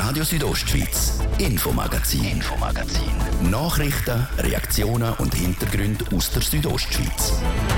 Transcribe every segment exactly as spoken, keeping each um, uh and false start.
Radio Südostschweiz, Infomagazin. Infomagazin. Nachrichten, Reaktionen und Hintergründe aus der Südostschweiz.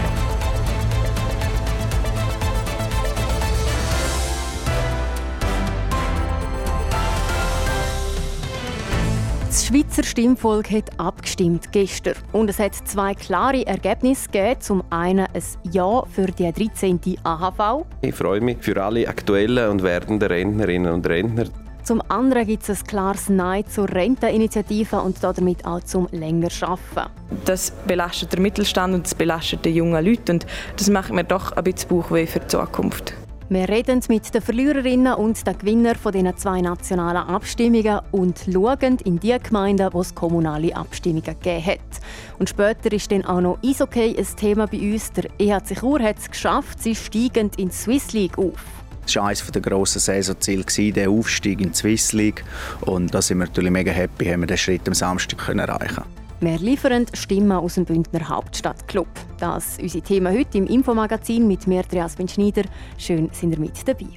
Das Schweizer Stimmvolk hat abgestimmt gestern. Und es hat zwei klare Ergebnisse gegeben. Zum einen ein Ja für die dreizehnte A H V. Ich freue mich für alle aktuellen und werdenden Rentnerinnen und Rentner. Zum anderen gibt es ein klares Nein zur Renteninitiative und damit auch zum länger Arbeiten. Das belastet den Mittelstand und das belastet die jungen Leute. Und das macht mir doch ein bisschen Bauchweh für die Zukunft. Wir reden mit den Verliererinnen und den Gewinnern von diesen zwei nationalen Abstimmungen und schauen in die Gemeinden, wo es kommunale Abstimmungen gegeben hat. Und später ist dann auch noch Eishockey ein Thema bei uns. Der E H C Chur hat es geschafft, sie steigen in die Swiss League auf. Das war eines der grossen Saisonziele, der Aufstieg in die Swiss League. Und da sind wir natürlich mega happy, haben wir den Schritt am Samstag erreichen können. Wir liefern Stimmen aus dem Bündner Hauptstadtclub. Das ist unser Thema heute im Infomagazin mit mir, Jasmin Schneider. Schön, sind ihr mit dabei.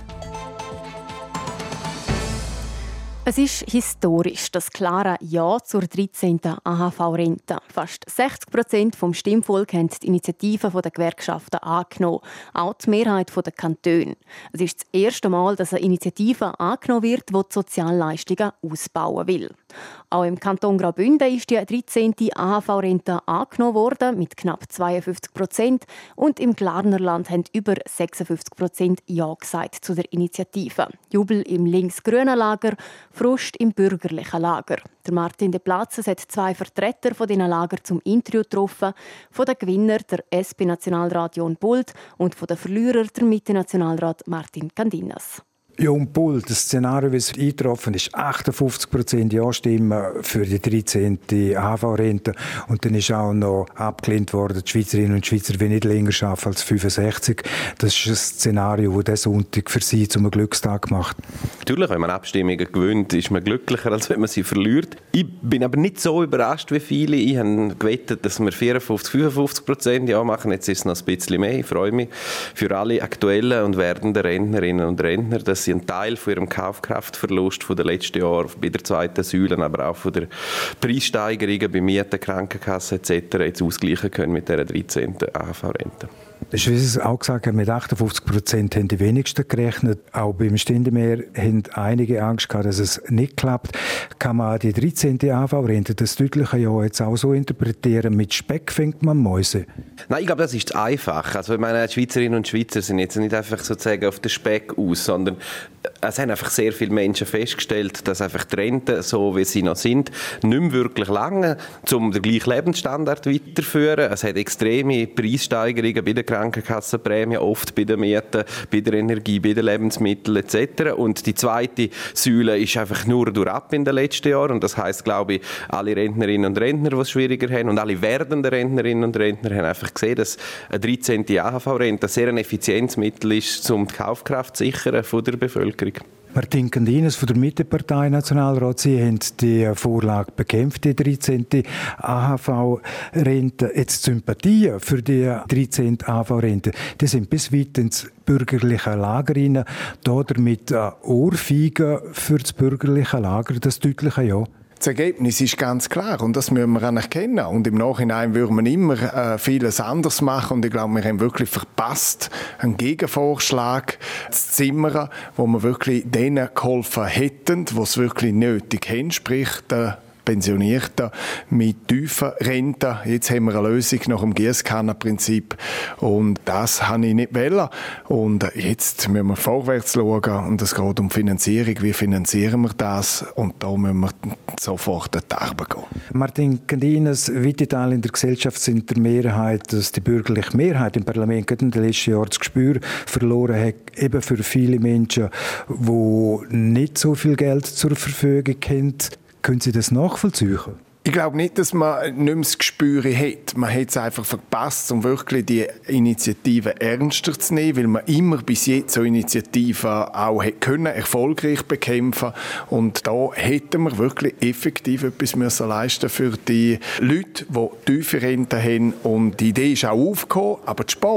Es ist historisch, das klare Ja zur dreizehnten A H V-Rente. Fast sechzig Prozent vom Stimmvolk haben die Initiative der Gewerkschaften angenommen, auch die Mehrheit der Kantone. Es ist das erste Mal, dass eine Initiative angenommen wird, die die Sozialleistungen ausbauen will. Auch im Kanton Graubünden ist die dreizehnte A H V-Rente angenommen worden, mit knapp zweiundfünfzig Prozent. Und im Glarnerland haben über sechsundfünfzig Prozent Ja gesagt zu der Initiative. Jubel im links-grünen Lager, Frust im bürgerlichen Lager. Der Martin de Platzes hat zwei Vertreter von diesen Lager zum Interview getroffen. Von den Gewinnern der S P-Nationalrat Jon Bult und von den Verlierern der Mitte-Nationalrat Martin Candinas. Jon Bult, das Szenario, wie es eingetroffen ist, achtundfünfzig Prozent Ja-Stimmen für die dreizehnte A H V-Rente. Und dann ist auch noch abgelehnt worden, die Schweizerinnen und Schweizer wollen nicht länger arbeiten als fünfundsechzig. Das ist ein Szenario, das diesen Sonntag für sie zum Glückstag macht. Natürlich, wenn man Abstimmungen gewinnt, ist man glücklicher, als wenn man sie verliert. Ich bin aber nicht so überrascht wie viele. Ich habe gewettet, dass wir vierundfünfzig, fünfundfünfzig Prozent Ja machen. Jetzt ist es noch ein bisschen mehr. Ich freue mich für alle aktuellen und werdenden Rentnerinnen und Rentner, dass sie einen Teil von ihrem Kaufkraftverlust von den letzten Jahren bei der zweiten Säule, aber auch von der Preissteigerungen bei Mieten, Krankenkassen et cetera jetzt ausgleichen können mit dieser dreizehnten A H V-Rente. Das ist, wie Sie es auch gesagt haben, mit achtundfünfzig Prozent haben die wenigsten gerechnet. Auch beim Stindemeer haben einige Angst gehabt, dass es nicht klappt. Kann man die dreizehnte A H V-Rente, das deutliche Ja, jetzt auch so interpretieren, mit Speck fängt man Mäuse? Nein, ich glaube, das ist einfach. Also, ich meine, die Schweizerinnen und Schweizer sind jetzt nicht einfach sozusagen auf den Speck aus, sondern es haben einfach sehr viele Menschen festgestellt, dass einfach die Renten, so wie sie noch sind, nicht mehr wirklich lange, um den gleichen Lebensstandard weiterzuführen. Es hat extreme Preissteigerungen bei den Krankenkassenprämien, oft bei den Mieten, bei der Energie, bei den Lebensmitteln et cetera. Und die zweite Säule ist einfach nur durchab in den letzten Jahren. Und das heisst, glaube ich, alle Rentnerinnen und Rentner, die es schwieriger haben, und alle werdenden Rentnerinnen und Rentner haben einfach gesehen, dass eine dreizehnte A H V-Rente sehr ein Effizienzmittel ist, um die Kaufkraft zu sichern von der Bevölkerung. Martin Candinas von der Mittepartei Nationalrat, Sie haben die Vorlage bekämpft, die dreizehnte A H V-Rente. Jetzt Sympathien für die dreizehnte A H V-Rente, die sind bis weit ins bürgerliche Lager hinein. Da damit Ohrfeigen für das bürgerliche Lager, das deutliche Ja. Das Ergebnis ist ganz klar und das müssen wir anerkennen. Und im Nachhinein würde man immer äh, vieles anders machen und ich glaube, wir haben wirklich verpasst, einen Gegenvorschlag zu zimmern, wo wir wirklich denen geholfen hätten, die es wirklich nötig haben, sprich der Pensionierten mit tiefen Renten. Jetzt haben wir eine Lösung nach dem Giesskannenprinzip und das habe ich nicht wollen. Und jetzt müssen wir vorwärts schauen und es geht um Finanzierung. Wie finanzieren wir das? Und da müssen wir sofort an die Arbeit gehen. Martin Candinas, weite Teile in der Gesellschaft sind der Mehrheit, dass die bürgerliche Mehrheit im Parlament in den letzten Jahren das Gespür verloren hat, eben für viele Menschen, die nicht so viel Geld zur Verfügung haben. Können Sie das nachvollziehen? Ich glaube nicht, dass man nicht mehr das Gespür hat. Man hat es einfach verpasst, um wirklich die Initiative ernster zu nehmen, weil man immer bis jetzt so Initiativen auch können, erfolgreich bekämpfen. Und da hätten wir wirklich effektiv etwas müssen leisten für die Leute, die tiefe Renten haben. Und die Idee ist auch aufgekommen, aber zu spät.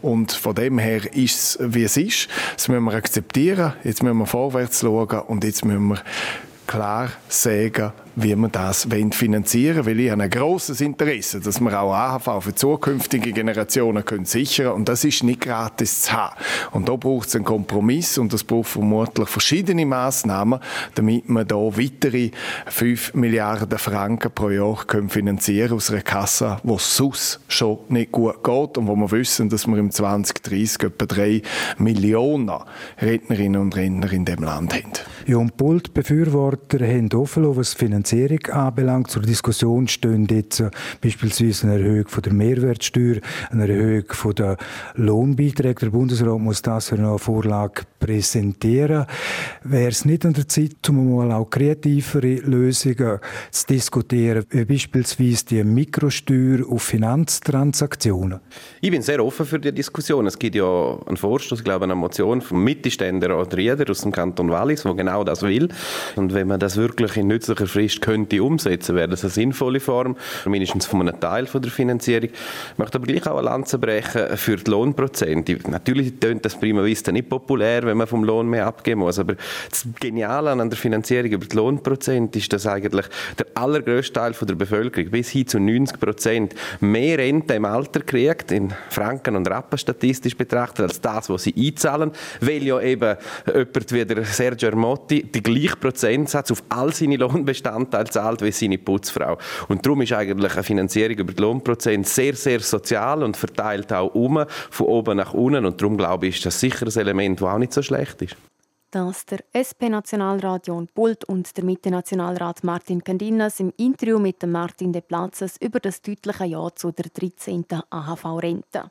Und von dem her ist es, wie es ist. Das müssen wir akzeptieren. Jetzt müssen wir vorwärts schauen und jetzt müssen wir klar sagen, wie wir das finanzieren wollen, weil ich habe ein grosses Interesse, dass wir auch A H V für zukünftige Generationen können sichern können. Und das ist nicht gratis zu haben. Und da braucht es einen Kompromiss und es braucht vermutlich verschiedene Massnahmen, damit wir da weitere fünf Milliarden Franken pro Jahr können finanzieren aus einer Kasse, die sonst schon nicht gut geht und wo wir wissen, dass wir im zwanzig dreißig etwa drei Millionen Rentnerinnen und Rentner in diesem Land haben. Ja, und Pult-Befürworter haben offen, was die Finanzierung anbelangt. Zur Diskussion stehen jetzt äh, beispielsweise eine Erhöhung von der Mehrwertsteuer, eine Erhöhung von der Lohnbeiträge. Der Bundesrat muss das für eine Vorlage präsentieren. Wäre es nicht an der Zeit, um mal auch kreativere Lösungen zu diskutieren, wie beispielsweise die Mikrosteuer auf Finanztransaktionen? Ich bin sehr offen für die Diskussion. Es gibt ja einen Vorstoß, ich glaube eine Motion vom Mittelständler oder jeder aus dem Kanton Wallis, der genau das will. Und wenn man das wirklich in nützlicher Frist könnte umsetzen, wäre das eine sinnvolle Form, mindestens von einem Teil von der Finanzierung. Ich möchte aber gleich auch eine Lanze brechen für die Lohnprozente. Natürlich tönt das prima vista nicht populär, wenn man vom Lohn mehr abgeben muss, aber das Geniale an der Finanzierung über die Lohnprozente ist, dass eigentlich der allergrößte Teil von der Bevölkerung, bis hin zu neunzig Prozent, mehr Rente im Alter kriegt, in Franken und Rappen statistisch betrachtet, als das, was sie einzahlen, weil ja eben jemand wie der Sergio Ermotti den gleichen Prozentsatz auf all seine Lohnbestandteile zahlt wie seine Putzfrau. Und darum ist eigentlich eine Finanzierung über die Lohnprozente sehr, sehr sozial und verteilt auch um, von oben nach unten. Und darum glaube ich, ist das sicher ein Element, das auch nicht so schlecht ist. Das der S P-Nationalrat Jon Pult und der Mitte-Nationalrat Martin Candinas im Interview mit dem Martin de Platzes über das deutliche Ja zu der dreizehnten A H V-Rente.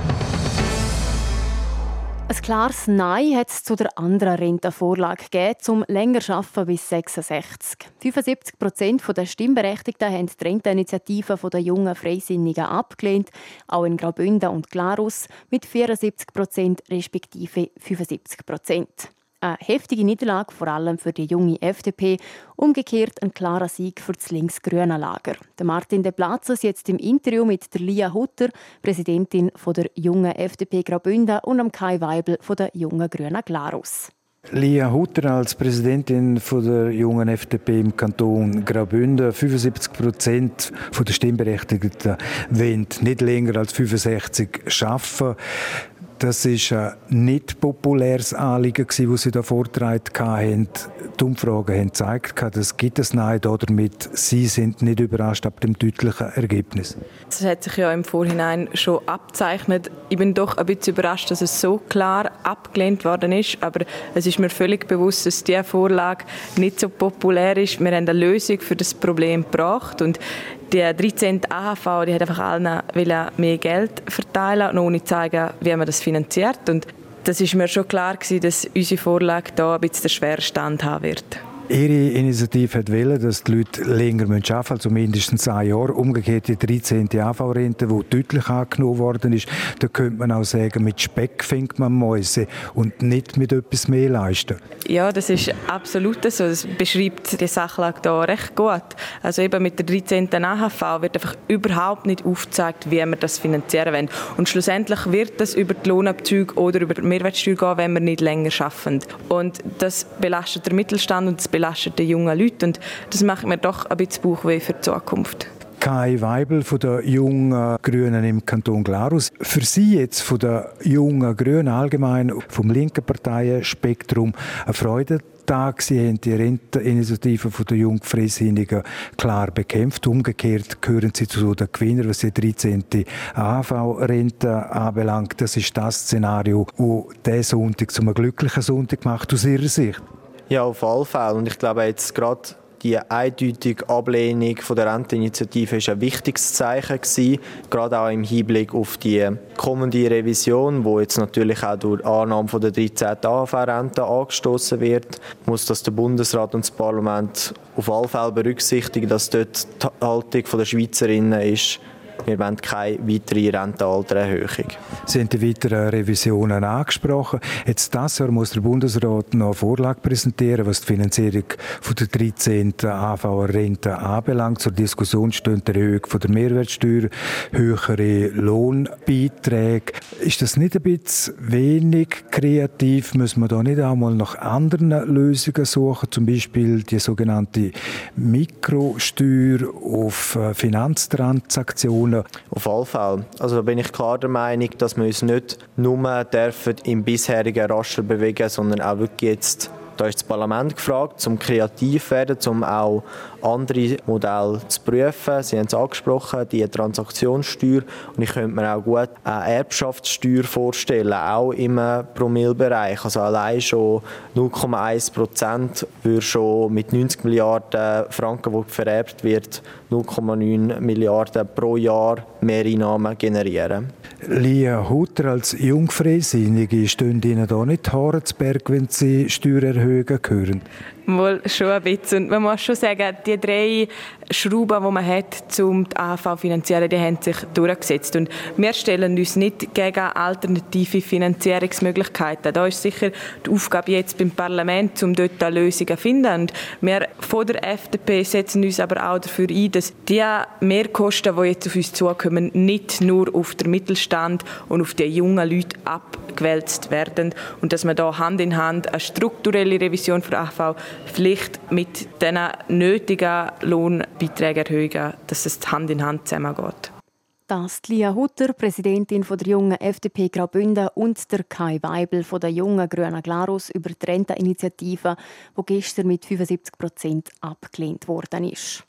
Ein klares Nein hat es zu der anderen Rentenvorlage gegeben, zum länger arbeiten bis sechsundsechzig. fünfundsiebzig Prozent der Stimmberechtigten haben die Renteninitiative der jungen Freisinnigen abgelehnt, auch in Graubünden und Glarus mit vierundsiebzig Prozent respektive fünfundsiebzig Prozent. Eine heftige Niederlage, vor allem für die junge F D P, umgekehrt ein klarer Sieg für das links-grüne Lager. Der Martin de Platzes jetzt im Interview mit der Lia Hutter, Präsidentin der jungen F D P Graubünden, und am Kai Weibel von der jungen Grünen Glarus. Lia Hutter als Präsidentin der jungen F D P im Kanton Graubünden. fünfundsiebzig Prozent der Stimmberechtigten wollen nicht länger als fünfundsechzig arbeiten. Das war ein nicht populäres Anliegen, das Sie da vorgetragen haben. Die Umfragen haben gezeigt, dass gibt es Nein damit. Sie sind nicht überrascht ab dem deutlichen Ergebnis. Das hat sich ja im Vorhinein schon abgezeichnet. Ich bin doch ein bisschen überrascht, dass es so klar abgelehnt worden ist. Aber es ist mir völlig bewusst, dass diese Vorlage nicht so populär ist. Wir haben eine Lösung für das Problem gebracht. Und die dreizehnte A H V, die hat einfach allen mehr Geld verteilen, ohne zu zeigen, wie man das finanziert. Und das ist mir schon klar gewesen, dass unsere Vorlage da ein bisschen den schweren Stand haben wird. Ihre Initiative hat wollen, dass die Leute länger arbeiten müssen, also mindestens ein Jahr. Umgekehrt die dreizehnte A V-Rente, die deutlich angenommen worden ist, da könnte man auch sagen, mit Speck fängt man Mäuse und nicht mit etwas mehr leisten. Ja, das ist absolut so. Das beschreibt die Sachlage hier recht gut. Also eben mit der dreizehnten A H V wird einfach überhaupt nicht aufgezeigt, wie wir das finanzieren wollen. Und schlussendlich wird das über die Lohnabzüge oder über die Mehrwertsteuer gehen, wenn wir nicht länger arbeiten. Und das belastet den Mittelstand und das belastet die jungen Leute. Und das macht mir doch ein bisschen Bauchweh für die Zukunft. Kai Weibel von der jungen Grünen im Kanton Glarus. Für Sie jetzt von der jungen Grünen allgemein, vom linken Parteienspektrum, eine Freude. Sie haben die Renteninitiative der jungen Freisinnigen klar bekämpft. Umgekehrt gehören Sie zu den Gewinnern, was die dreizehnte A H V-Rente anbelangt. Das ist das Szenario, das diesen Sonntag zu einem glücklichen Sonntag macht, aus Ihrer Sicht. Ja, auf alle Fälle. Und ich glaube jetzt gerade die eindeutige Ablehnung von der Renteninitiative ist ein wichtiges Zeichen gewesen, gerade auch im Hinblick auf die kommende Revision, wo jetzt natürlich auch durch Annahme von der dreizehnten A H V-Rente angestoßen wird, muss das der Bundesrat und das Parlament auf alle Fälle berücksichtigen, dass dort die Haltung der Schweizerinnen ist, wir wollen keine weitere Rentenaltererhöhung. Sie haben die weiteren Revisionen angesprochen. Jetzt dieses Jahr muss der Bundesrat noch eine Vorlage präsentieren, was die Finanzierung von der dreizehnten A V-Rente anbelangt. Zur Diskussion steht die Erhöhung von der Mehrwertsteuer, höhere Lohnbeiträge. Ist das nicht ein bisschen wenig kreativ? Müssen wir da nicht auch mal nach anderen Lösungen suchen, zum Beispiel die sogenannte Mikrosteuer auf Finanztransaktionen? Auf alle Fälle. Also bin ich klar der Meinung, dass wir uns nicht nur dürfen im bisherigen Raster bewegen, sondern auch wirklich jetzt, da ist das Parlament gefragt, um kreativ zu werden, um auch andere Modelle zu prüfen. Sie haben es angesprochen, die Transaktionssteuer. Und ich könnte mir auch gut eine Erbschaftssteuer vorstellen, auch im Promillebereich. Also allein schon null Komma eins Prozent würde schon mit neunzig Milliarden Franken, die vererbt wird, null Komma neun Milliarden pro Jahr Mehreinnahmen generieren. Lia Hutter, als Jungfreisinnige, stehen Ihnen da nicht die Haare zu Berg, wenn Sie Steuererhöhungen hören? Wohl schon ein bisschen. Und man muss schon sagen, die drei Schrauben, die man hat, um die A H V zu finanzieren, die haben sich durchgesetzt. Und wir stellen uns nicht gegen alternative Finanzierungsmöglichkeiten. Da ist sicher die Aufgabe jetzt beim Parlament, um dort Lösungen zu finden. Und wir von der F D P setzen uns aber auch dafür ein, dass die Mehrkosten, die jetzt auf uns zukommen, nicht nur auf den Mittelstand und auf die jungen Leute abgewälzt werden. Und dass man da Hand in Hand eine strukturelle Revision für A H V vielleicht mit den nötigen Lohnbeiträgerhöhungen, dass es Hand in Hand zusammengeht. Das ist Lia Hutter, Präsidentin der jungen F D P Graubünden, und der Kai Weibel von der jungen Grünen Glarus über die Renteninitiative, die gestern mit fünfundsiebzig Prozent abgelehnt worden ist.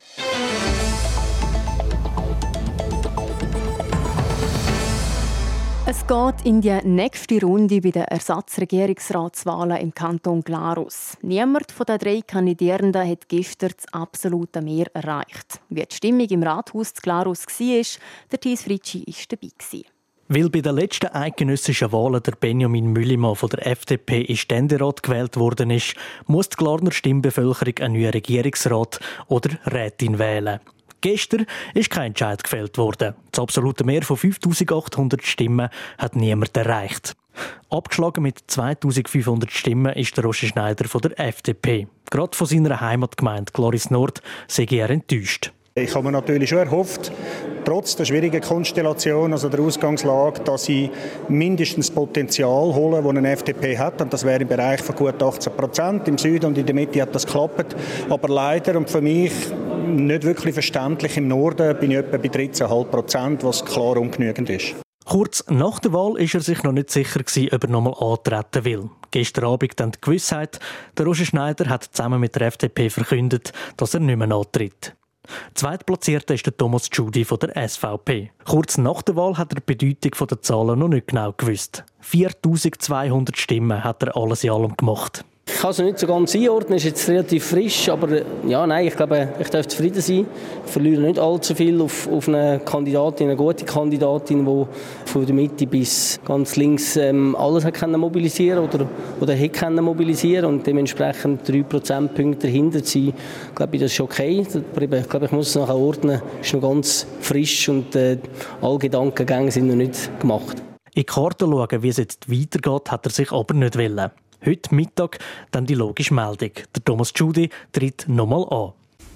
Es geht in die nächste Runde bei den Ersatzregierungsratswahlen im Kanton Glarus. Niemand von den drei Kandidierenden hat gestern das absolute Mehr erreicht. Wie die Stimmung im Rathaus zu Glarus war, der Thies Fritschi war dabei. Weil bei den letzten eidgenössischen Wahlen der Benjamin Müllimann von der F D P in Ständerat gewählt worden ist, muss die Glarner Stimmbevölkerung einen neuen Regierungsrat oder Rätin wählen. Gestern ist kein Entscheid gefällt worden. Das absolute Mehr von fünftausendachthundert Stimmen hat niemand erreicht. Abgeschlagen mit zweitausendfünfhundert Stimmen ist der Roger Schneider von der F D P. Gerade von seiner Heimatgemeinde Gloris Nord sei er enttäuscht. Ich habe mir natürlich schon erhofft, trotz der schwierigen Konstellation, also der Ausgangslage, dass sie mindestens das Potenzial holen, das eine F D P hat. Und das wäre im Bereich von gut achtzehn Prozent. Im Süden und in der Mitte hat das geklappt. Aber leider und für mich nicht wirklich verständlich, im Norden bin ich etwa bei dreizehn Komma fünf Prozent, was klar ungenügend ist. Kurz nach der Wahl war er sich noch nicht sicher, ob er nochmal antreten will. Gestern Abend dann die Gewissheit, der Roger Schneider hat zusammen mit der F D P verkündet, dass er nicht mehr antritt. Zweitplatzierter ist der Thomas Tschudi von der S V P. Kurz nach der Wahl hat er die Bedeutung der Zahlen noch nicht genau gewusst. viertausendzweihundert Stimmen hat er alles in allem gemacht. Ich kann es nicht so ganz einordnen, ist jetzt relativ frisch, aber ja, nein, ich glaube, ich darf zufrieden sein. Ich verliere nicht allzu viel auf, auf eine Kandidatin, eine gute Kandidatin, die von der Mitte bis ganz links ähm, alles hat können mobilisieren oder oder hat können mobilisieren und dementsprechend drei Prozentpunkte dahinter zu sein. Ich glaube, das ist okay. Aber ich glaube, ich muss es nachher ordnen. Es ist noch ganz frisch und äh, alle Gedankengänge sind noch nicht gemacht. In die Karte schauen, wie es jetzt weitergeht, hat er sich aber nicht wollen. Heute Mittag dann die logische Meldung. Der Thomas Tschudi tritt nochmal an.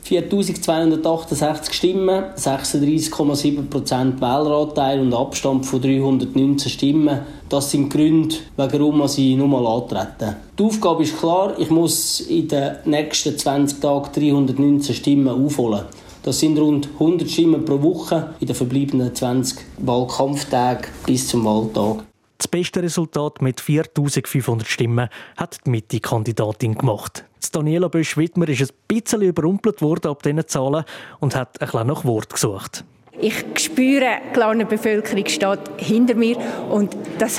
viertausendzweihundertachtundsechzig Stimmen, sechsunddreißig Komma sieben Prozent Wähleranteil und Abstand von dreihundertneunzehn Stimmen. Das sind die Gründe, warum ich nochmal antrete. Die Aufgabe ist klar, ich muss in den nächsten zwanzig Tagen dreihundertneunzehn Stimmen aufholen. Das sind rund hundert Stimmen pro Woche in den verbleibenden zwanzig Wahlkampftagen bis zum Wahltag. Das beste Resultat mit viertausendfünfhundert Stimmen hat die Mitte-Kandidatin gemacht. Daniela Bösch-Wittmer ist ein bisschen überrumpelt worden ab diesen Zahlen und hat ein bisschen nach Wort gesucht. Ich spüre, die Glarner Bevölkerung steht hinter mir und das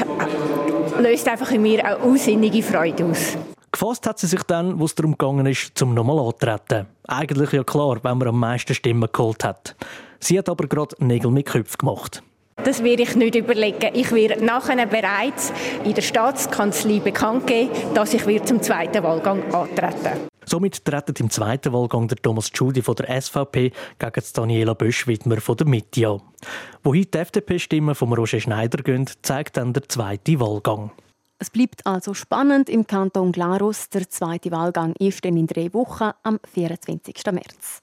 löst einfach in mir eine unsinnige Freude aus. Gefasst hat sie sich dann, wo es darum gegangen ist, zum nochmal antreten. Eigentlich ja klar, wenn man am meisten Stimmen geholt hat. Sie hat aber gerade Nägel mit Köpfen gemacht. das werde ich nicht überlegen. Ich werde nachher bereits in der Staatskanzlei bekannt geben, dass ich zum zweiten Wahlgang antreten. Somit treten im zweiten Wahlgang der Thomas Tschudi von der S V P gegen Daniela Bösch-Widmer von der Mitte an. Wo heute die F D P-Stimmen von Roger Schneider gehen, zeigt dann der zweite Wahlgang. Es bleibt also spannend im Kanton Glarus. Der zweite Wahlgang ist dann in drei Wochen am vierundzwanzigsten März.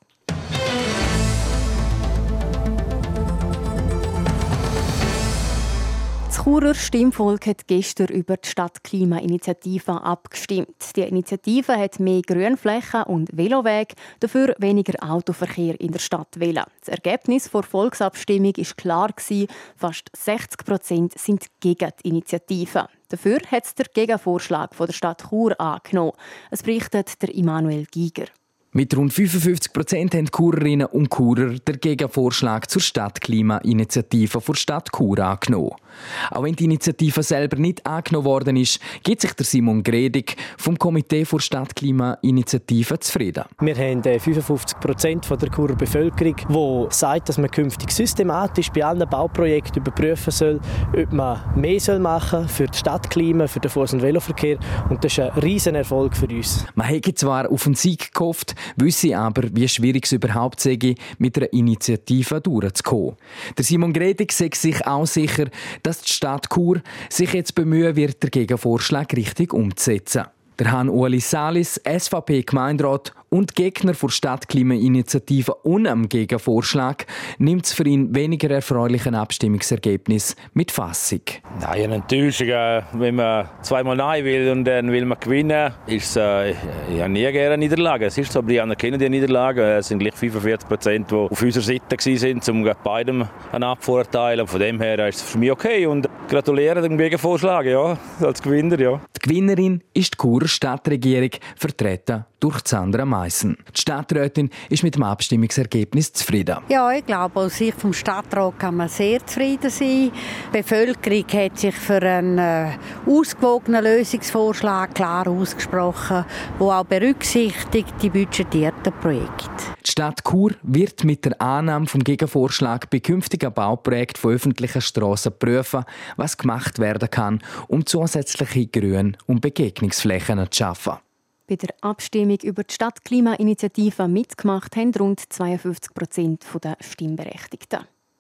Das Churer Stimmvolk hat gestern über die Stadtklimainitiative abgestimmt. Die Initiative hat mehr Grünflächen und Velowege, dafür weniger Autoverkehr in der Stadt wählen. Das Ergebnis der Volksabstimmung war klar. Fast sechzig Prozent sind gegen die Initiative. Dafür hat es der Gegenvorschlag von der Stadt Chur angenommen. Es berichtet der Immanuel Giger. Mit rund fünfundfünfzig Prozent haben die Churerinnen und Churer den Gegenvorschlag zur Stadtklimainitiative der Stadt Chur angenommen. Auch wenn die Initiative selber nicht angenommen worden ist, gibt sich der Simon Gredig vom Komitee für Stadtklimainitiative zufrieden. Wir haben fünfundfünfzig Prozent der Churer Bevölkerung, die sagt, dass man künftig systematisch bei allen Bauprojekten überprüfen soll, ob man mehr machen soll für das Stadtklima, für den Fuß- und Veloverkehr. Und das ist ein riesen Erfolg für uns. Man hätte zwar auf einen Sieg gehofft, wisse aber, wie schwierig es überhaupt sei, mit einer Initiative durchzukommen. Der Simon Gredig sagt sich auch sicher, dass die Stadt Chur sich jetzt bemühen wird, den Gegenvorschlag richtig umzusetzen. Der Han-Ueli Salis, S V P-Gemeinderat und Gegner der Stadtklimainitiative und am Gegenvorschlag, nimmt es für ihn weniger erfreulichen Abstimmungsergebnis mit Fassung. Nein, eine Enttäuschung, wenn man zweimal Nein will und dann will man gewinnen, ist äh, ich habe nie gerne Niederlagen. Es ist so, aber die anerkennen die Niederlagen. Es sind gleich fünfundvierzig Prozent, die auf unserer Seite waren, um beidem einen Abvorteil. Von dem her ist es für mich okay und gratuliere dem Gegenvorschlag, ja, als Gewinner. Ja. Die Gewinnerin ist die Churer Stadtregierung, vertreten durch Sandra Meissen. Die Stadträtin ist mit dem Abstimmungsergebnis zufrieden. Ja, ich glaube, aus Sicht vom Stadtrat kann man sehr zufrieden sein. Die Bevölkerung hat sich für einen äh, ausgewogenen Lösungsvorschlag klar ausgesprochen, der auch berücksichtigt die budgetierten Projekte. Die Stadt Chur wird mit der Annahme des Gegenvorschlags bei künftigen Bauprojekten von öffentlichen Strassen prüfen, was gemacht werden kann, um zusätzliche Grün- und Begegnungsflächen zu schaffen. Bei der Abstimmung über die Stadtklimainitiative mitgemacht haben rund zweiundfünfzig Prozent der Stimmberechtigten.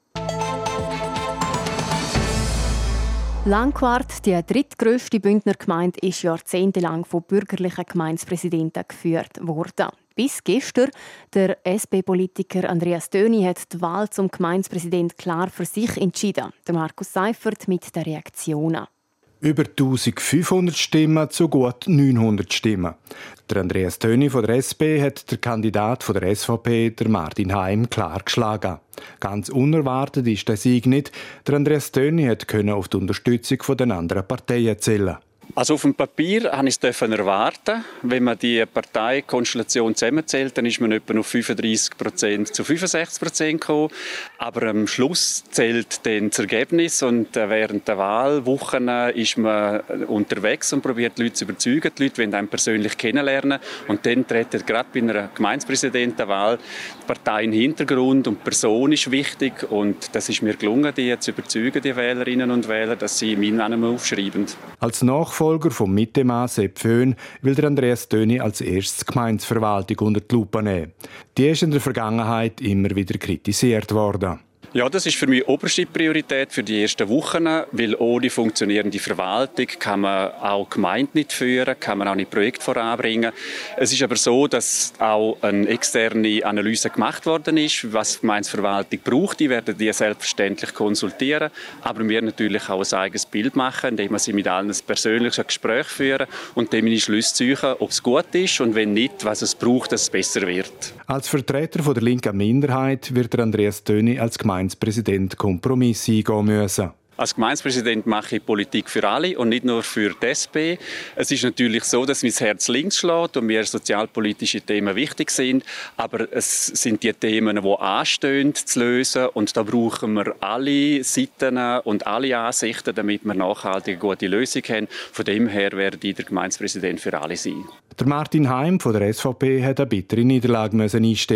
Langquart, die drittgrösste Bündner Gemeinde, ist jahrzehntelang von bürgerlichen Gemeindepräsidenten geführt worden. Bis gestern. Der S P-Politiker Andreas Töni hat die Wahl zum Gemeindepräsident klar für sich entschieden. Der Markus Seifert mit den Reaktionen. Über eintausendfünfhundert Stimmen zu gut neunhundert Stimmen. Der Andreas Töni von der S P hat der Kandidat von der S V P, der Martin Heim, klar geschlagen. Ganz unerwartet ist der Sieg nicht. Der Andreas Töni konnte auf die Unterstützung der anderen Parteien zählen. Also auf dem Papier durfte ich es erwarten. Wenn man die Parteikonstellation zusammenzählt, dann ist man etwa auf fünfunddreissig Prozent zu fünfundsechzig Prozent gekommen. Aber am Schluss zählt dann das Ergebnis und während der Wahlwochen ist man unterwegs und probiert die Leute zu überzeugen. Die Leute wollen einen persönlich kennenlernen und dann treten gerade bei einer Gemeindepräsidentenwahl die Partei in den Hintergrund und die Person ist wichtig und das ist mir gelungen, die zu überzeugen, die Wählerinnen und Wähler, dass sie meinen Namen aufschreiben. Als Nachfolger vom Mittemann Sepp Föhn will der Andreas Töni als erstes die Gemeindeverwaltung unter die Lupe nehmen. Die ist in der Vergangenheit immer wieder kritisiert worden. Ja, das ist für mich oberste Priorität für die ersten Wochen, weil ohne funktionierende Verwaltung kann man auch Gemeinde nicht führen, kann man auch nicht Projekte voranbringen. Es ist aber so, dass auch eine externe Analyse gemacht worden ist, was die Gemeindeverwaltung braucht. Die werden die selbstverständlich konsultieren, aber wir natürlich auch ein eigenes Bild machen, indem wir sie mit allen ein persönliches Gespräch führen und dann meine Schlüsse ziehen, ob es gut ist und wenn nicht, was es braucht, dass es besser wird. Als Vertreter der linken Minderheit wird der Andreas Töni als Gemeindepräsident Kompromiss eingehen müssen. Als Gemeindepräsident mache ich Politik für alle und nicht nur für die S P. Es ist natürlich so, dass mein Herz links schlägt und mir sozialpolitische Themen wichtig sind. Aber es sind die Themen, die anstehen, zu lösen. Und da brauchen wir alle Seiten und alle Ansichten, damit wir nachhaltig eine gute Lösung haben. Von dem her werde ich der Gemeindepräsident für alle sein. Der Martin Heim von der S V P hat eine bittere Niederlage einstecken.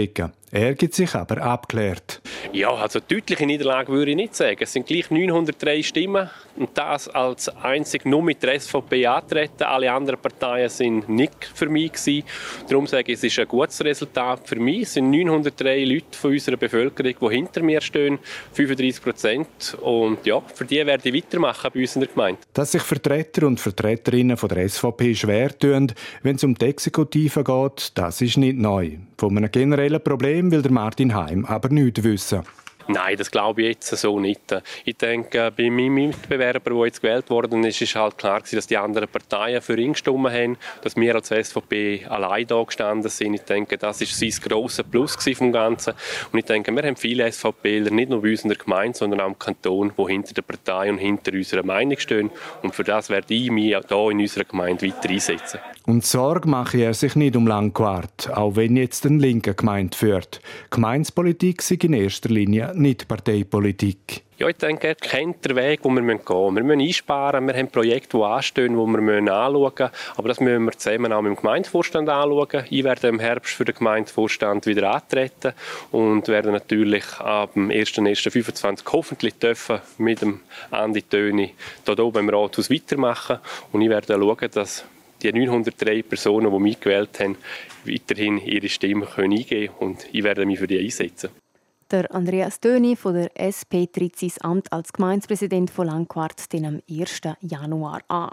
Er gibt sich aber abgeklärt. Ja, also deutliche Niederlage würde ich nicht sagen. Es sind gleich neunhundertdrei Stimmen und das als einzig nur mit der S V P antreten. Alle anderen Parteien sind nicht für mich gewesen. Darum sage ich, es ist ein gutes Resultat für mich. Es sind neunhundertdrei Leute von unserer Bevölkerung, die hinter mir stehen, fünfunddreißig Prozent. Und ja, für die werde ich weitermachen bei uns in der Gemeinde. Dass sich Vertreter und Vertreterinnen von der S V P schwer tun, wenn es um die Exekutive geht, das ist nicht neu. Von einem generellen Problem will der Martin Heim aber nichts wissen. Nein, das glaube ich jetzt so nicht. Ich denke, bei meinem Mitbewerber, der jetzt gewählt worden ist, ist halt klar gewesen, dass die anderen Parteien für ihn gestimmt haben, dass wir als S V P allein da gestanden sind. Ich denke, das war sein grosser Plus vom Ganzen. Und ich denke, wir haben viele SVPler, nicht nur bei uns in der Gemeinde, sondern auch im Kanton, die hinter der Partei und hinter unserer Meinung stehen. Und für das werde ich mich auch hier in unserer Gemeinde weiter einsetzen. Und Sorge mache er sich nicht um Langquart, auch wenn jetzt ein linker Gemeinde führt. Gemeindepolitik ist in erster Linie nicht Parteipolitik. Ja, ich denke, er kennt den Weg, den wir gehen müssen. Wir müssen einsparen, wir haben Projekte, die anstehen, die wir anschauen müssen. Aber das müssen wir zusammen auch mit dem Gemeindevorstand anschauen. Ich werde im Herbst für den Gemeindevorstand wieder antreten und werde natürlich ab dem ersten ersten fünfundzwanzig hoffentlich dürfen mit dem Andi Töni hier oben im Rathaus weitermachen. Und ich werde schauen, dass die neunhundertdrei Personen, die mich gewählt haben, weiterhin ihre Stimme eingeben können. Und ich werde mich für die einsetzen. Der Andreas Töni von der S P tritt sein Amt als Gemeindepräsident von Langquart am ersten Januar an.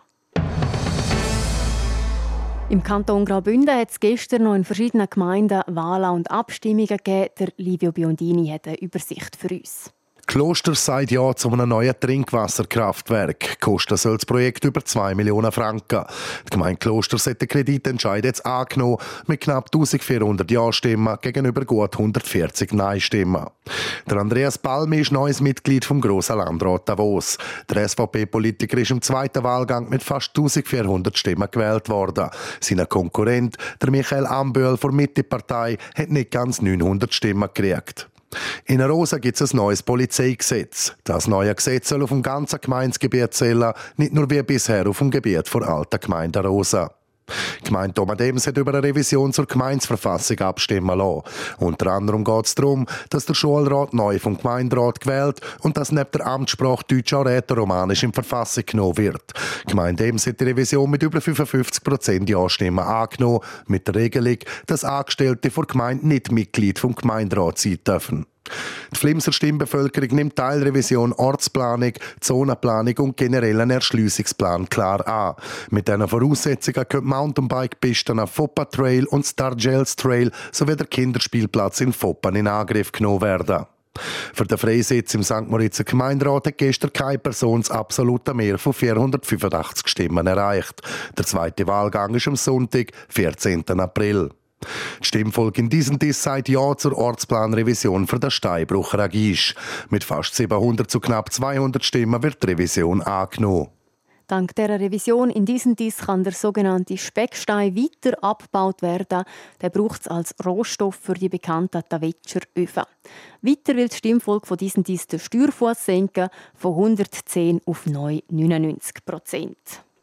Im Kanton Graubünden hat es gestern noch in verschiedenen Gemeinden Wahlen und Abstimmungen gegeben. Der Livio Biondini hat eine Übersicht für uns. Kloster sagt ja zu einem neuen Trinkwasserkraftwerk. Kosten soll das Projekt über zwei Millionen Franken. Die Gemeinde Klosters hat den Kreditentscheid jetzt angenommen, mit knapp eintausendvierhundert Ja-Stimmen gegenüber gut hundertvierzig Nein-Stimmen. Der Andreas Palmi ist neues Mitglied vom Grossen Landrat Davos. Der S V P-Politiker ist im zweiten Wahlgang mit fast eintausendvierhundert Stimmen gewählt worden. Sein Konkurrent, der Michael Amböhl von der Mitte-Partei, hat nicht ganz neunhundert Stimmen gekriegt. In Arosa gibt es ein neues Polizeigesetz. Das neue Gesetz soll auf dem ganzen Gemeindegebiet zählen, nicht nur wie bisher auf dem Gebiet der alten Gemeinde Arosa. Die Gemeinde Domadems hat über eine Revision zur Gemeindeverfassung abstimmen lassen. Unter anderem geht es darum, dass der Schulrat neu vom Gemeinderat gewählt und dass neben der Amtssprache Deutsch auch Rätoromanisch in die Verfassung genommen wird. Die Gemeinde Ems hat die Revision mit über fünfundfünfzig Prozent Ja-Stimmen angenommen, mit der Regelung, dass Angestellte vor Gemeinde nicht Mitglied vom Gemeinderat sein dürfen. Die Flimser Stimmbevölkerung nimmt Teilrevision Ortsplanung, Zonenplanung und generellen Erschliessungsplan klar an. Mit diesen Voraussetzungen können Mountainbike-Pisten Foppa Trail und Stargels Trail sowie der Kinderspielplatz in Foppan in Angriff genommen werden. Für den Freisitz im Sankt Moritzer Gemeinderat hat gestern keine Person das absolute Mehr von vierhundertfünfundachtzig Stimmen erreicht. Der zweite Wahlgang ist am Sonntag, vierzehnten April. Die Stimmvolk in Disentis sagt Ja zur Ortsplanrevision für den Steinbrucher Agisch. Mit fast siebenhundert zu knapp zweihundert Stimmen wird die Revision angenommen. Dank dieser Revision in Disentis kann der sogenannte Speckstein weiter abgebaut werden. Der braucht es als Rohstoff für die bekannten Tavetscher Öfen. Weiter will das Stimmvolk von Disentis den Steuerfuss senken von hundertzehn auf neu neunundneunzig Prozent.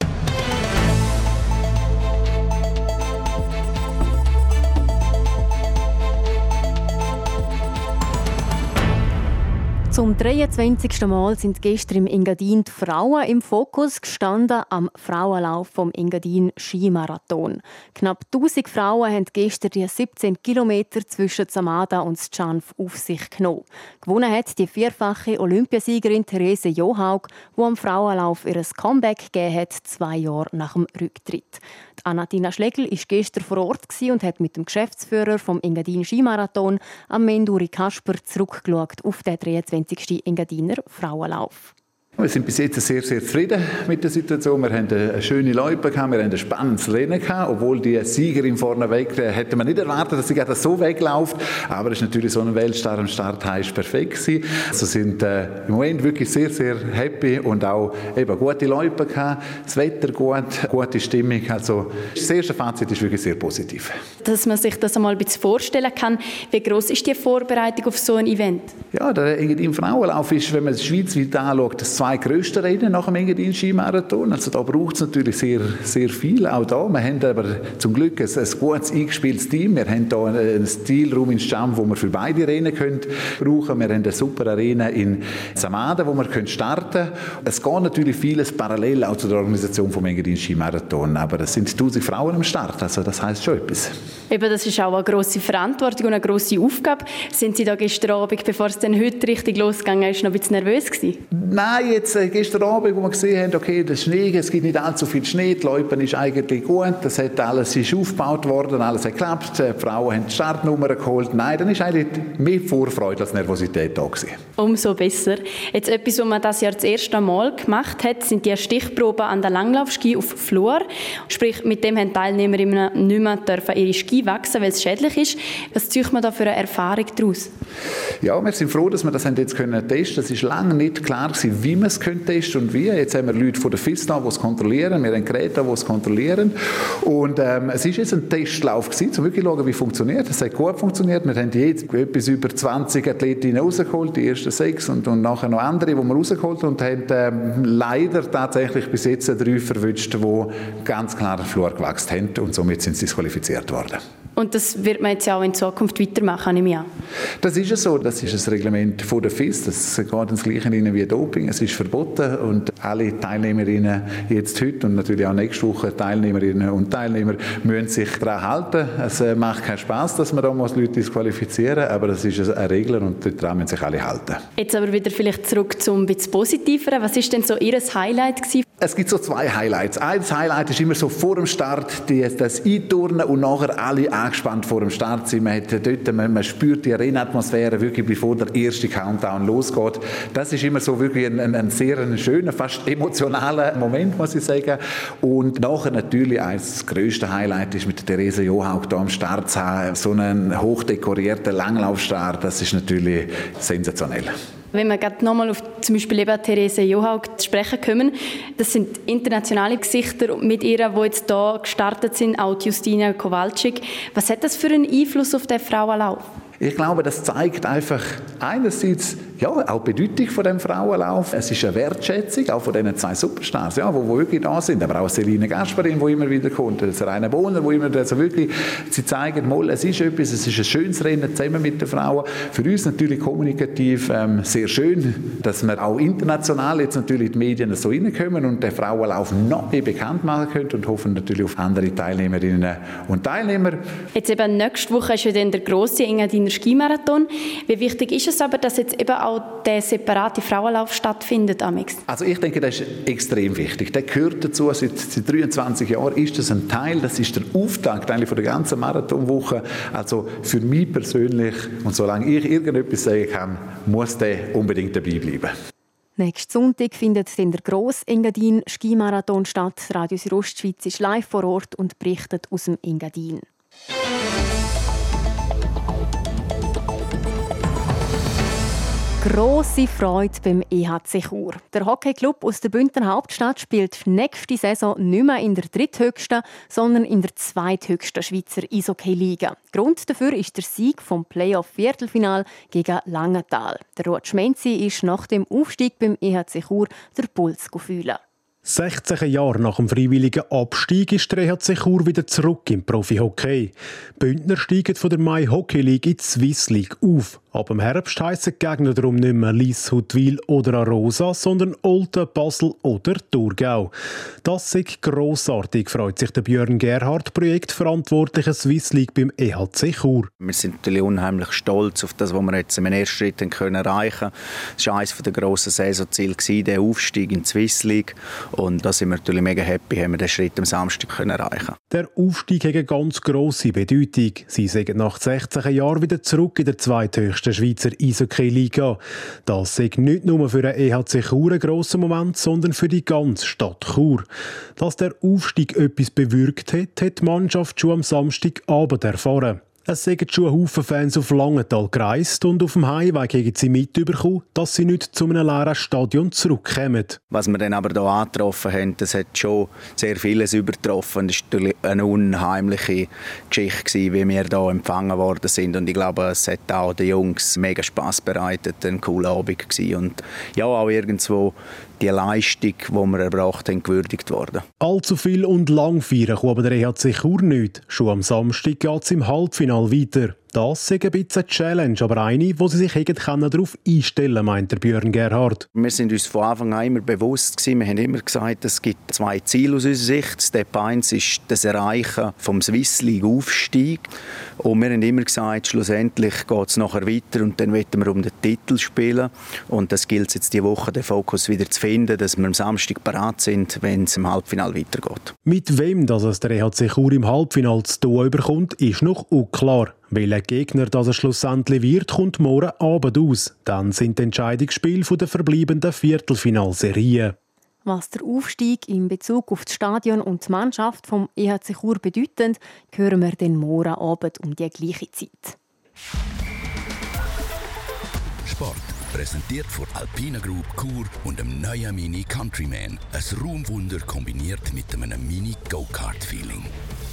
Zum dreiundzwanzigsten Mal sind gestern im Engadin die Frauen im Fokus gestanden am Frauenlauf vom Engadin Skimarathon. Knapp tausend Frauen haben gestern die siebzehn Kilometer zwischen Zamada und Schanf auf sich genommen. Gewonnen hat die vierfache Olympiasiegerin Therese Johaug, die am Frauenlauf ihr Comeback gegeben hat, zwei Jahre nach dem Rücktritt. Die Anatina Schlegel war gestern vor Ort und hat mit dem Geschäftsführer vom Engadin Skimarathon, am Menduri Kasper, zurückgeschaut auf den dreiundzwanzigsten Engadiner Frauenlauf. Wir sind bis jetzt sehr, sehr zufrieden mit der Situation. Wir haben eine schöne Loipe gehabt, wir haben ein spannendes Rennen gehabt, obwohl die Siegerin vorneweg hätte man nicht erwartet, dass sie gerade so wegläuft. Aber es ist natürlich so ein Weltstar am Start, heißt perfekt gewesen. Also sind äh, im Moment wirklich sehr, sehr happy und auch eben gute Loipe gehabt, das Wetter gut, gute Stimmung. Also das erste Fazit ist wirklich sehr positiv. Dass man sich das einmal ein bisschen vorstellen kann, wie gross ist die Vorbereitung auf so ein Event? Ja, der Engadin Frauenlauf ist, wenn man es schweizweit anschaut, das zwei grössten Rennen nach dem Engadin-Skimarathon. Also da braucht es natürlich sehr, sehr viel, auch da. Wir haben aber zum Glück ein, ein gutes eingespieltes Team. Wir haben hier einen Stilraum in Stamm, wo wir für beide Rennen können brauchen. Wir haben eine super Arena in Samaden, wo wir können starten können. Es geht natürlich vieles parallel auch zu der Organisation vom Engadin-Skimarathon, aber es sind tausend Frauen am Start, also das heisst schon etwas. Eben, das ist auch eine grosse Verantwortung und eine grosse Aufgabe. Sind Sie da gestern Abend, bevor es dann heute richtig losgegangen ist, noch ein bisschen nervös gewesen? Nein, jetzt äh, gestern Abend, wo wir gesehen haben, okay, der Schnee, es gibt nicht allzu viel Schnee, die Loipen ist eigentlich gut, das hat alles ist aufgebaut worden, alles hat geklappt, die Frauen haben die Startnummern geholt. Nein, dann ist eigentlich mehr Vorfreude als Nervosität da gewesen. Umso besser. Jetzt etwas, was man das Jahr das erste Mal gemacht hat, sind die Stichproben an der Langlaufski auf Flur. Sprich, mit dem haben Teilnehmerinnen nicht mehr dürfen ihre Ski wachsen, weil es schädlich ist. Was zieht man da für eine Erfahrung daraus? Ja, wir sind froh, dass wir das jetzt können testen. Es war lange nicht klar gewesen, wie man es testen und wie. Jetzt haben wir Leute von der F I S da, die es kontrollieren. Wir haben Geräte, die es kontrollieren. Und ähm, es war jetzt ein Testlauf gewesen, um wirklich zu schauen, wie es funktioniert. Es hat gut funktioniert. Wir haben jetzt etwas über zwanzig Athletinnen rausgeholt, die ersten sechs und, und nachher noch andere, die wir rausgeholt haben und haben ähm, leider tatsächlich bis jetzt drei verwünscht, die ganz klar den Flur gewachsen haben und somit sind sie disqualifiziert worden. Und das wird man jetzt ja auch in Zukunft weitermachen, nehme ich an. Das ist es so. Das ist das Reglement von der F I S. Das geht ins Gleiche rein wie Doping. Es ist verboten und alle Teilnehmerinnen jetzt heute und natürlich auch nächste Woche Teilnehmerinnen und Teilnehmer müssen sich daran halten. Es macht keinen Spass, dass man da Leute disqualifizieren muss, aber das ist eine Regel und daran müssen sich alle halten. Jetzt aber wieder vielleicht zurück zum ein bisschen Positiveren. Was war denn so Ihr Highlight gewesen? Es gibt so zwei Highlights. Ein Highlight ist immer so vor dem Start die, das Einturnen und nachher alle angespannt vor dem Start sind. Man, hat dort, man, man spürt die Rennatmosphäre wirklich, bevor der erste Countdown losgeht. Das ist immer so wirklich ein, ein, ein sehr ein schöner, fast emotionaler Moment, muss ich sagen. Und nachher natürlich das grösste Highlight ist mit Therese Johaug da am Start zu haben. So einen hochdekorierten Langlaufstart, das ist natürlich sensationell. Wenn wir gerade nochmal auf zum Beispiel eben Therese Johaug zu sprechen kommen, das sind internationale Gesichter mit ihr, die jetzt hier gestartet sind, auch Justina Kowalczyk. Was hat das für einen Einfluss auf den Frauenlauf? Ich glaube, das zeigt einfach einerseits ja, auch die Bedeutung von dem Frauenlauf. Es ist eine Wertschätzung auch von diesen zwei Superstars, ja, die wirklich da sind. Aber auch Selina Gasparin, die immer wieder kommt, das Rainer Bohner, die immer also wirklich, sie zeigen mal, es ist etwas, es ist ein schönes Rennen zusammen mit den Frauen. Für uns natürlich kommunikativ ähm, sehr schön, dass wir auch international jetzt natürlich die Medien so reinkommen und den Frauenlauf noch mehr bekannt machen können und hoffen natürlich auf andere Teilnehmerinnen und Teilnehmer. Jetzt eben nächste Woche ist ja dann der grosse Engadiner Skimarathon. Wie wichtig ist es aber, dass jetzt eben auch der separate Frauenlauf stattfindet? Amix? Also ich denke, das ist extrem wichtig. Der gehört dazu. Seit, seit dreiundzwanzig Jahren ist das ein Teil. Das ist der Auftakt eigentlich von der ganzen Marathonwoche. Also für mich persönlich, und solange ich irgendetwas sagen kann, muss der unbedingt dabei bleiben. Nächsten Sonntag findet dann der grosse Engadin Skimarathon statt. Radio Südostschweiz ist live vor Ort und berichtet aus dem Engadin. Grosse Freude beim E H C Chur. Der Hockeyclub aus der Bündner Hauptstadt spielt nächste Saison nicht mehr in der dritthöchsten, sondern in der zweithöchsten Schweizer Eishockey-Liga. Grund dafür ist der Sieg vom Playoff-Viertelfinal gegen Langenthal. Der Ruud Schmenzi ist nach dem Aufstieg beim E H C Chur der Puls fühlen. sechzehn Jahre nach dem freiwilligen Abstieg ist der E H C Chur wieder zurück im Profi-Hockey. Bündner steigen von der Mai Hockey League in die Swiss League auf. Ab dem Herbst heissen die Gegner darum nicht mehr Lies, Huttwil oder Arosa, sondern Olten, Basel oder Thurgau. Das ist grossartig, freut sich der Björn Gerhardt, Projektverantwortlicher Swiss League beim E H C Chur. Wir sind natürlich unheimlich stolz auf das, was wir jetzt im ersten Schritt erreichen können. Das war eines der grossen Saisonziele, der Aufstieg in die Swiss League. Und da sind wir natürlich mega happy, haben wir den Schritt am Samstag können erreichen. Der Aufstieg hat eine ganz grosse Bedeutung. Sie sind nach sechzehn Jahren wieder zurück in der zweithöchsten Schweizer Eishockey-Liga. Das ist nicht nur für den E H C Chur ein grosser Moment, sondern für die ganze Stadt Chur. Dass der Aufstieg etwas bewirkt hat, hat die Mannschaft schon am Samstagabend erfahren. Es sind schon Haufen Fans auf Langenthal gereist und auf dem Heimweg haben sie mitbekommen, dass sie nicht zu einem leeren Stadion zurückkommen. Was wir dann aber hier angetroffen haben, das hat schon sehr vieles übertroffen. Das war natürlich eine unheimliche Geschichte, wie wir hier empfangen worden sind. Und ich glaube, es hat auch den Jungs mega Spass bereitet, ein cooler Abend gewesen. Und ja, auch irgendwo die Leistung, die wir erbracht haben, gewürdigt worden. Allzu viel und lang feiern kann aber der E H C Chur nicht. Schon am Samstag geht es im Halbfinale weiter. Das ist ein bisschen eine Challenge, aber eine, wo sie sich darauf einstellen können, meint der Björn Gerhard. Wir sind uns von Anfang an immer bewusst gewesen. Wir haben immer gesagt, es gibt zwei Ziele aus unserer Sicht. Step eins ist das Erreichen vom Swiss League Aufstieg. Und wir haben immer gesagt, schlussendlich geht es nachher weiter und dann wollen wir um den Titel spielen. Und das gilt jetzt diese Woche, den Fokus wieder zu finden, dass wir am Samstag bereit sind, wenn es im Halbfinale weitergeht. Mit wem das es der E H C Chur im Halbfinale zu tun überkommt, ist noch unklar. Welcher Gegner das es schlussendlich wird, kommt morgen Abend aus. Dann sind die Entscheidungsspiele der verbleibenden Viertelfinalserie. Was der Aufstieg in Bezug auf das Stadion und die Mannschaft vom E H C Chur bedeutet, hören wir dann morgen Abend um die gleiche Zeit. Sport präsentiert von Alpina Group Chur und dem neuen Mini Countryman. Ein Raumwunder kombiniert mit einem Mini Go-Kart-Feeling.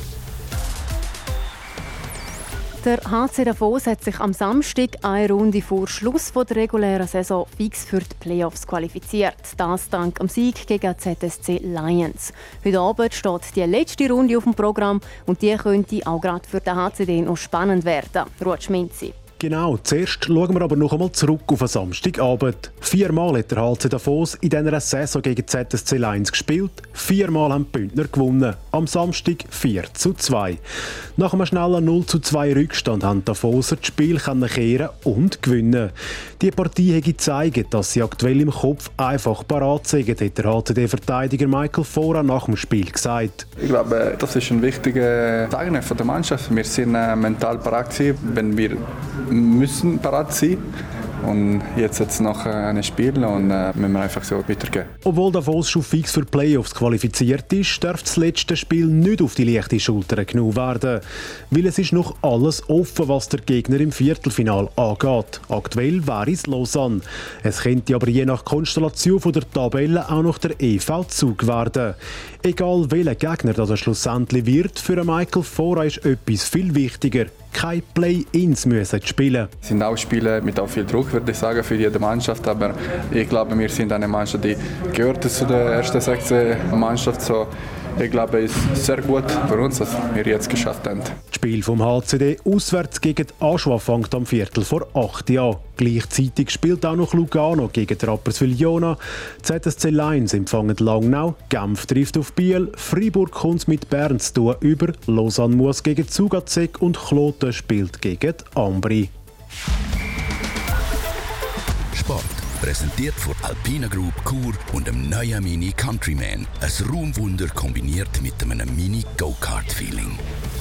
Der H C Davos hat sich am Samstag eine Runde vor Schluss der regulären Saison fix für die Playoffs qualifiziert. Das dank dem Sieg gegen Z S C Lions. Heute Abend steht die letzte Runde auf dem Programm und die könnte auch gerade für den H C D noch spannend werden. Ruth Schminzi. Genau, zuerst schauen wir aber noch einmal zurück auf den Samstagabend. Viermal hat der H C Davos in dieser Saison gegen Z S C Lions gespielt. Viermal haben die Bündner gewonnen. Am Samstag vier zu zwei. Nach einem schnellen null zu zwei Rückstand haben die Davoser das Spiel kehren und gewinnen. Die Partie hat gezeigt, dass sie aktuell im Kopf einfach parat sind, hat der H C D-Verteidiger Michael Fora nach dem Spiel gesagt. Ich glaube, das ist ein wichtiges Zeichen für die Mannschaft. Wir sind mental parat gewesen, wenn wir müssen parat sein. Und jetzt hat es noch ein Spiel und äh, müssen wir einfach so weitergehen. Obwohl Davos schon fix für Playoffs qualifiziert ist, darf das letzte Spiel nicht auf die leichte Schulter genommen werden. Weil es ist noch alles offen, was der Gegner im Viertelfinal angeht. Aktuell wäre es Lausanne. Es könnte aber je nach Konstellation von der Tabelle auch noch der E V-Zug werden. Egal welcher Gegner das schlussendlich wird, für Michael Fora ist etwas viel wichtiger. Keine Play-ins müssen spielen. Es sind auch Spiele mit auch viel Druck, würde ich sagen, für jede Mannschaft. Aber ich glaube, wir sind eine Mannschaft, die gehört zu der ersten sechzehn Mannschaft. So, ich glaube, es ist sehr gut für uns, dass wir jetzt geschafft haben. Das Spiel vom H C D auswärts gegen die Aschua fängt am Viertel vor acht an. Gleichzeitig spielt auch noch Lugano gegen Rapperswil-Jona. Z S C Lions empfangen Langnau, Genf trifft auf Biel, Freiburg kommt mit Bern zu tun über, Lausanne muss gegen Zugazeg und Kloten spielt gegen die Ambri. Sport präsentiert von Alpina Group Chur und dem neuen Mini Countryman. Ein Raumwunder kombiniert mit einem Mini Go-Kart-Feeling.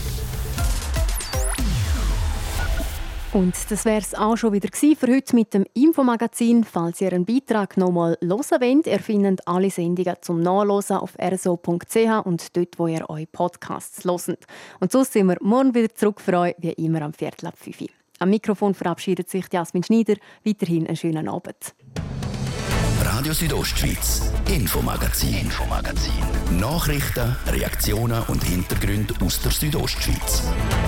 Und das wäre es auch schon wieder für heute mit dem Infomagazin. Falls ihr einen Beitrag noch mal hören wollt, ihr findet alle Sendungen zum Nachlesen auf r s o punkt c h und dort, wo ihr eure Podcasts hört. Und sonst sind wir morgen wieder zurück für euch, wie immer am Viertel ab fünf Uhr. Am Mikrofon verabschiedet sich Jasmin Schneider. Weiterhin einen schönen Abend. Radio Südostschweiz, Infomagazin. Infomagazin. Nachrichten, Reaktionen und Hintergründe aus der Südostschweiz.